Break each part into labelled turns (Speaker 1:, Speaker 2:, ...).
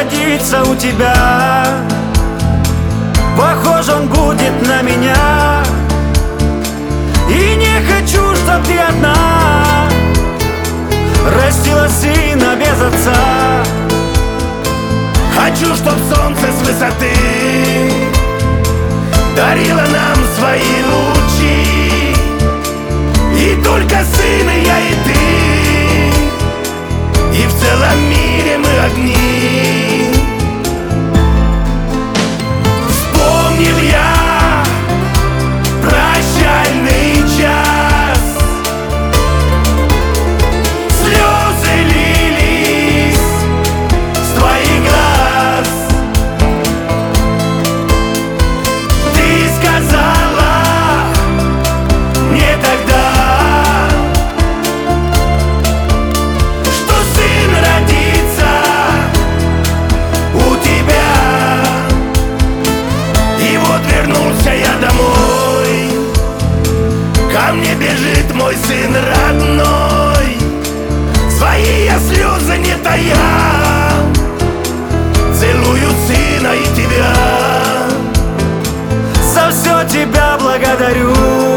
Speaker 1: родится у тебя, похож он будет на меня. И не хочу, чтоб ты одна растила сына без отца.
Speaker 2: Хочу, чтоб солнце с высоты дарило нам свои лучи, и только сын и я, и ты, и в целом мире мы огни. Вспомнил я прощальный час, слезы лились с твоих глаз. Ты сказала мне тогда, что сын родится у тебя. И вот вернулся я домой, ко мне бежит мой сын родной. Свои я слезы не тая, целую сына и тебя.
Speaker 1: За все тебя благодарю,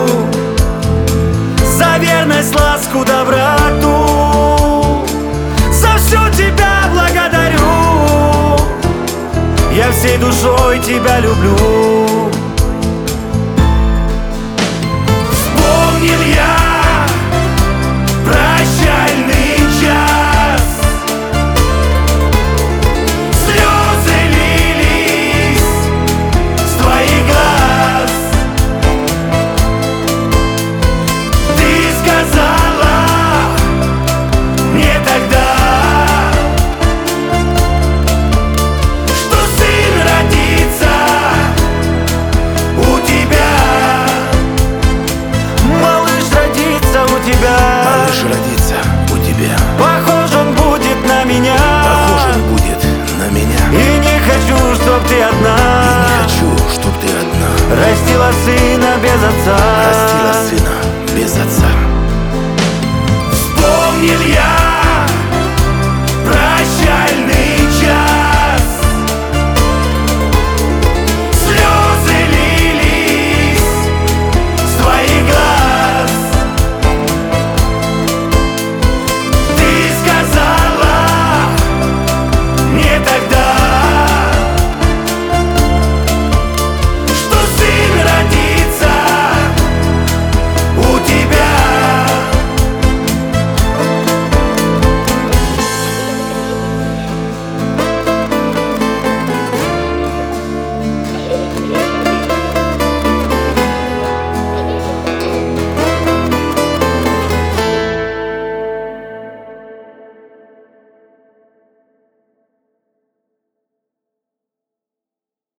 Speaker 1: за верность, ласку, доброту. За все тебя благодарю, я всей душой тебя люблю.
Speaker 2: Вспомнил я